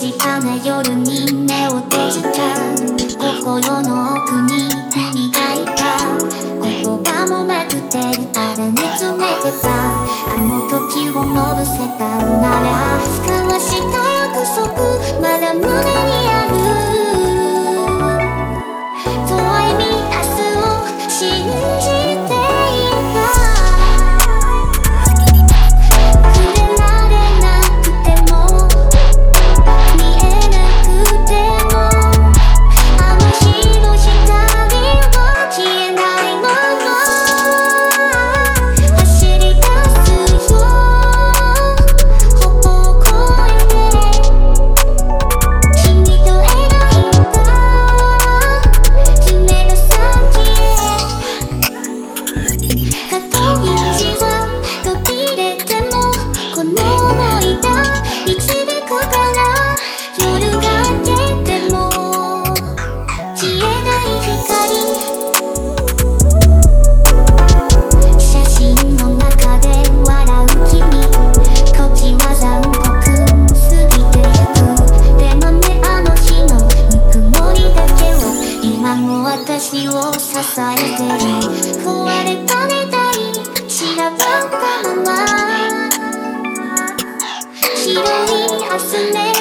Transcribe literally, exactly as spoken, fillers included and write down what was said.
静かな夜に目を閉じた心の奥に君がいた。言葉もなくてただ見つめてた。あの時を戻せたなら交わした約束まだ胸にある。遠い明日を信じていた。触れられなくても見えなくてもあの日の光は消えないまま走り出すよ方向へ。君と描いた夢の先へ。たとえ虹は途切れてもこの想いが導くから夜が明けても消えない光。写真の中で笑う君時は残酷過ぎてゆく。でもねあの日のぬくもりだけは今も私を支えてる。壊れかねない散らばったまま白いハスネ